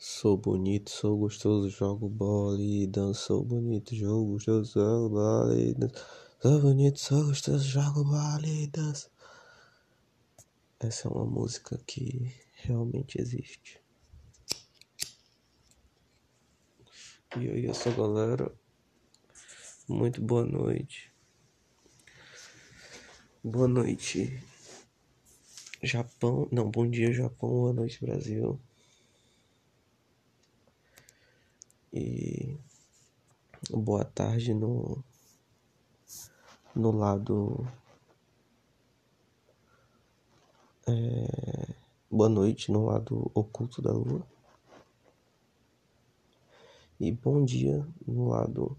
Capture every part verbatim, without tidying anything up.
Sou bonito, sou gostoso, jogo bola e danço. Sou bonito, jogo gostoso, jogo bola e danço. Sou bonito, sou gostoso, jogo bola e danço. Essa é uma música que realmente existe. E aí, essa galera, muito boa noite. Boa noite, Japão. Não, bom dia, Japão. Boa noite, Brasil. E boa tarde no, no lado. É, boa noite no lado oculto da lua. E bom dia no lado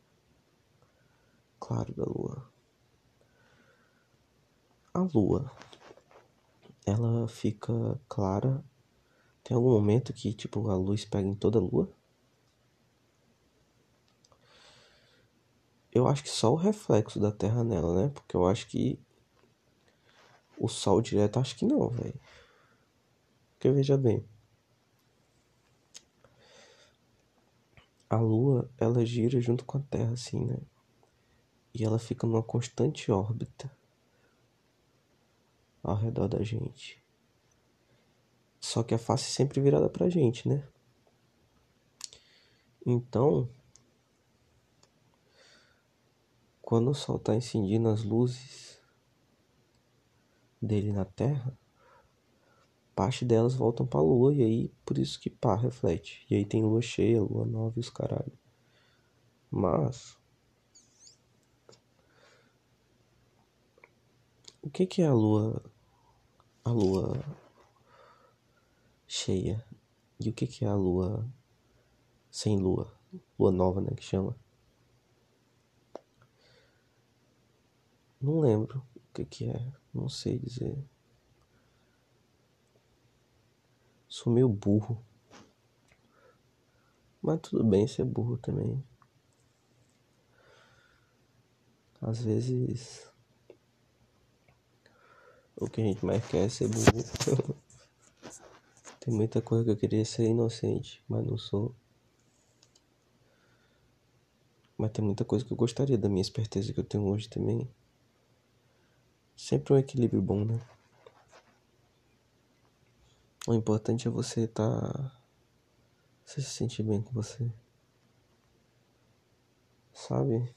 claro da lua. A lua, ela fica clara. Tem algum momento que, tipo, a luz pega em toda a lua? Eu acho que só o reflexo da Terra nela, né? Porque eu acho que o Sol direto, acho que não, velho. Porque veja bem, a lua, ela gira junto com a Terra, assim, né? E ela fica numa constante órbita ao redor da gente. Só que a face sempre virada pra gente, né? Então, quando o Sol tá incidindo as luzes dele na Terra, parte delas voltam pra Lua, e aí por isso que pá, reflete. E aí tem lua cheia, lua nova e os caralho. Mas o que que é a lua, a lua cheia? E o que que é a lua sem lua? Lua nova, né, que chama? Não lembro o que que é, não sei dizer. Sou meio burro. Mas tudo bem ser burro também. Às vezes o que a gente mais quer é ser burro. Tem muita coisa que eu queria ser inocente, mas não sou. Mas tem muita coisa que eu gostaria da minha esperteza que eu tenho hoje também. Sempre um equilíbrio bom, né? O importante é você tá... Você se sentir bem com você. Sabe?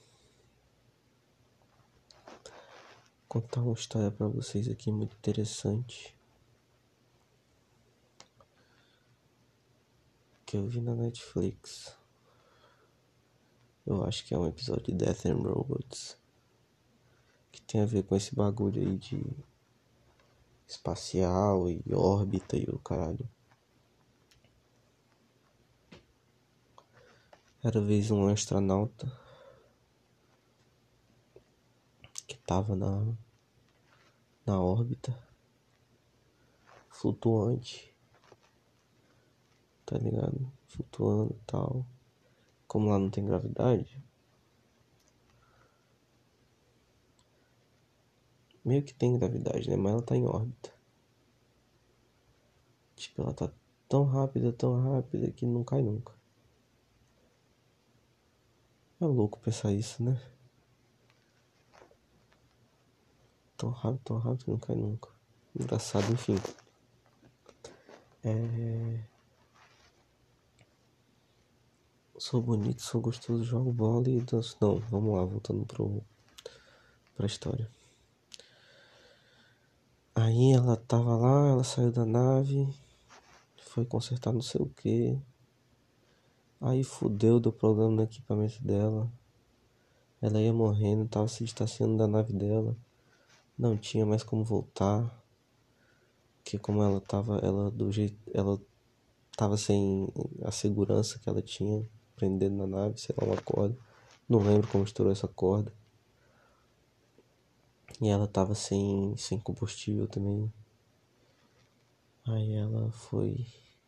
Contar uma história pra vocês aqui muito interessante. Que eu vi na Netflix. Eu acho que é um episódio de Death and Robots. Que tem a ver com esse bagulho aí de... espacial e órbita e o caralho. Era vez um astronauta que tava na, na órbita, flutuante, tá ligado? Flutuando e tal. Como lá não tem gravidade, meio que tem gravidade, né? Mas ela tá em órbita. Tipo, ela tá tão rápida, tão rápida que não cai nunca. É louco pensar isso, né? Tão rápido, tão rápido que não cai nunca. Engraçado, enfim. É... Sou bonito, sou gostoso, jogo bola e danço. Não, vamos lá, voltando pro... pra história. Aí ela tava lá, ela saiu da nave, foi consertar não sei o que. Aí fudeu, deu problema no equipamento dela. Ela ia morrendo, tava se distanciando da nave dela. Não tinha mais como voltar. Que como ela tava, ela do jeito, ela tava sem a segurança que ela tinha prendendo na nave, sei lá, uma corda. Não lembro como estourou essa corda. E ela tava sem, sem combustível também. Aí ela foi,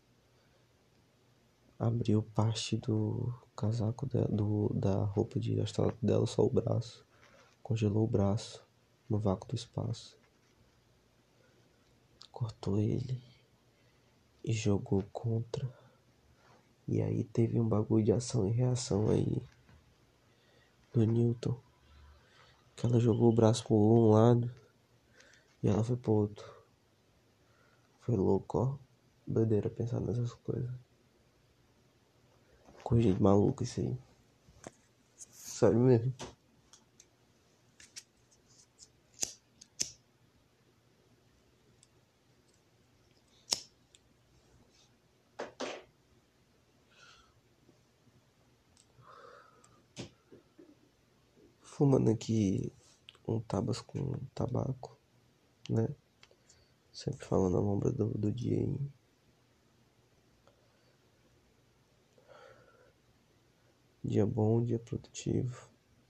abriu parte do casaco dela, do, da roupa de astronauta dela, só o braço. Congelou o braço no vácuo do espaço. Cortou ele e jogou contra E aí teve um bagulho de ação e reação aí do Newton. Que ela jogou o braço pro um lado e ela foi pro outro. Foi louco, ó. Doideira pensar nessas coisas. Coisa de maluco isso aí. Sério mesmo. Fumando aqui um tabas com tabaco, né? Sempre falando a lombra do, do dia aí. Dia bom, dia produtivo.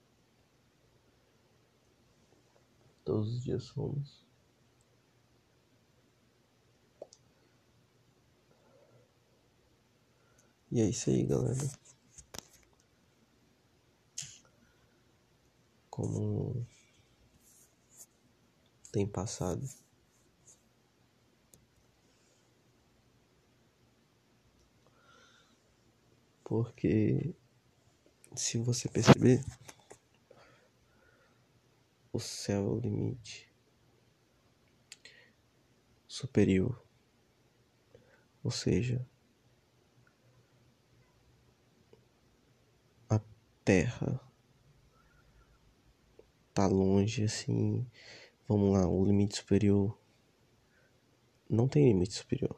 Todos os dias somos. E é isso aí, galera. Como tem passado. Porque se você perceber, o céu é o limite superior. Ou seja, a terra tá longe assim. Vamos lá, o limite superior. Não tem limite superior.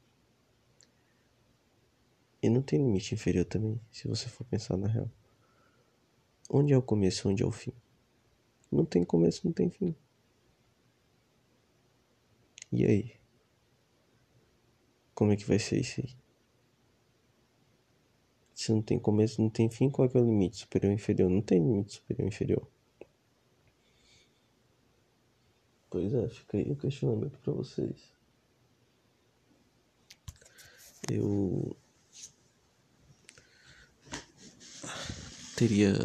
E não tem limite inferior também, se você for pensar na real. Onde é o começo, onde é o fim? Não tem começo, não tem fim. E aí? Como é que vai ser isso aí? Se não tem começo, não tem fim, qual é, que é o limite superior e inferior? Não tem limite superior e inferior. Pois é, fica aí o questionamento pra vocês. Eu teria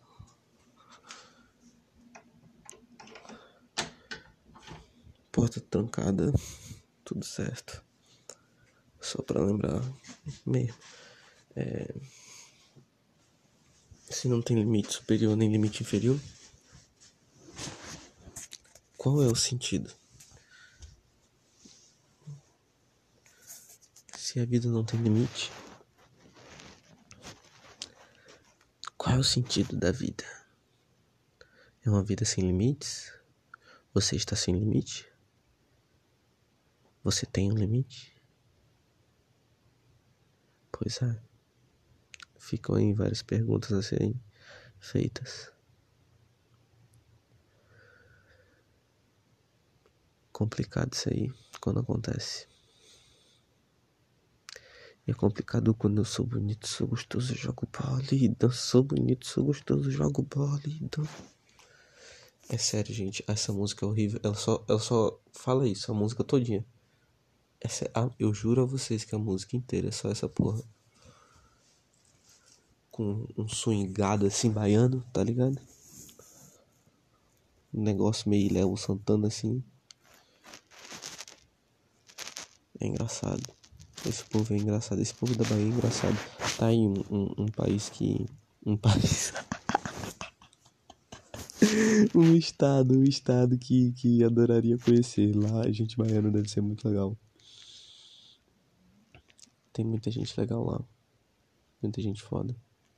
porta trancada, tudo certo. Só pra lembrar mesmo. É... Se não tem limite superior nem limite inferior, qual é o sentido? Se a vida não tem limite, qual é o sentido da vida? É uma vida sem limites? Você está sem limite? Você tem um limite? Pois é. Ficam aí várias perguntas a serem feitas. Complicado isso aí quando acontece. E é complicado quando eu sou bonito, sou gostoso, jogo bola e danço. Sou bonito, sou gostoso, jogo bola e danço. É sério, gente, essa música é horrível. Ela só, ela só fala isso, a música todinha. Essa, ah, eu juro a vocês que a música inteira é só essa porra. Com um swingado assim, baiano, tá ligado? Um negócio meio Léo Santana assim. É engraçado. Esse povo é engraçado. Esse povo da Bahia é engraçado. Tá aí um, um, um país que... Um país... um estado, um estado que, que adoraria conhecer. Lá, a gente baiana deve ser muito legal. Tem muita gente legal lá. Muita gente foda.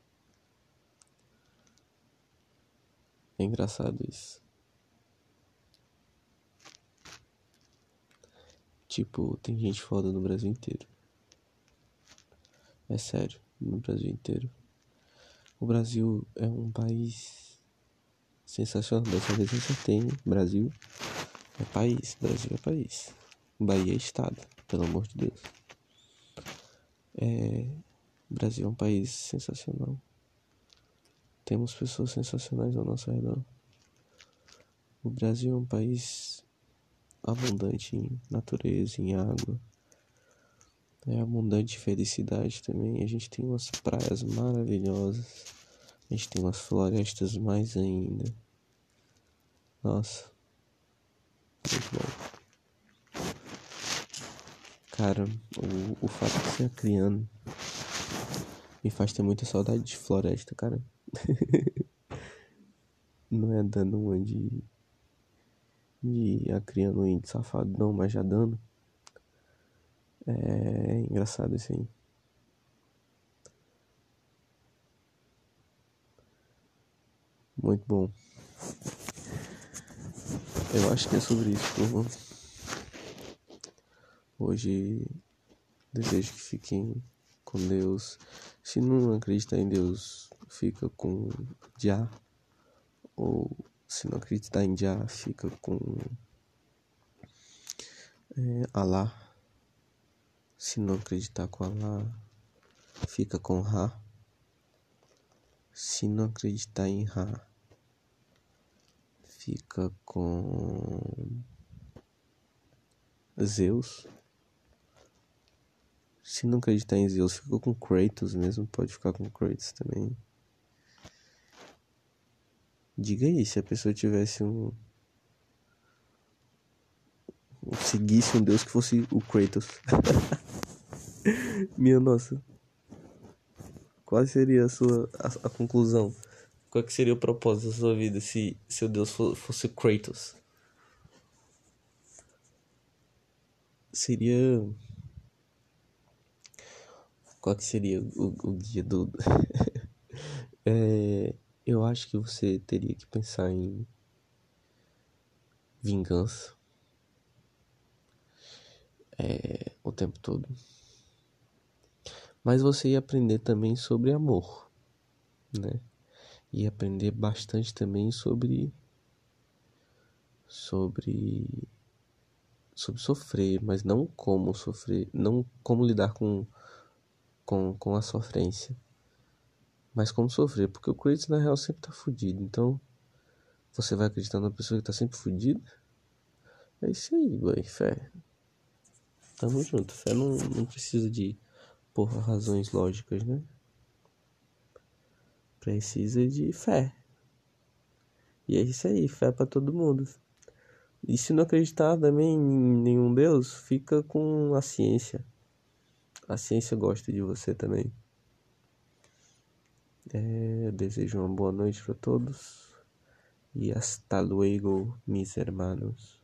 É engraçado isso. Tipo, tem gente foda no Brasil inteiro. É sério, no Brasil inteiro. O Brasil é um país sensacional. Dessa vez eu acertei, hein? Brasil é país. Brasil é país. Bahia é estado, pelo amor de Deus. É... O Brasil é um país sensacional. Temos pessoas sensacionais ao nosso redor. O Brasil é um país abundante em natureza, em água. É abundante em felicidade também. A gente tem umas praias maravilhosas. A gente tem umas florestas mais ainda. Nossa. Muito bom. Cara, o, o fato de ser acriano Me faz ter muita saudade de floresta, cara. Não é dando uma de, de a criando um índio safado, não, mas já dando. É engraçado isso aí. Muito bom. Eu acho que é sobre isso, turma. Hoje desejo que fiquem com Deus. Se não acreditar em Deus, fica com Jah. Ou se não acreditar em Jah, fica com é, Allah. Se não acreditar com Allah, fica com Ra. Se não acreditar em Ra, fica com Zeus. Se não acreditar em Zeus, fica com Kratos mesmo. Pode ficar com Kratos também. Diga aí, se a pessoa tivesse um... seguisse um deus que fosse o Kratos. Minha nossa. Qual seria a sua a, a conclusão? Qual que seria o propósito da sua vida se seu deus for, fosse Kratos? Seria... Qual que seria o, o guia do... é, eu acho que você teria que pensar em vingança é, o tempo todo. Mas você ia aprender também sobre amor, né? E aprender bastante também sobre sobre sobre sofrer, mas não como sofrer, não como lidar com com, com a sofrência, mas como sofrer, porque o Kratos na real sempre tá fudido. Então você vai acreditar na pessoa que tá sempre fudida? É isso aí, boy, fé. Tamo junto, fé não, não precisa de por razões lógicas, né? Precisa de fé. E é isso aí, fé pra todo mundo. E se não acreditar também em nenhum Deus, fica com a ciência. A ciência gosta de você também. É, eu desejo uma boa noite para todos. E hasta luego, mis hermanos.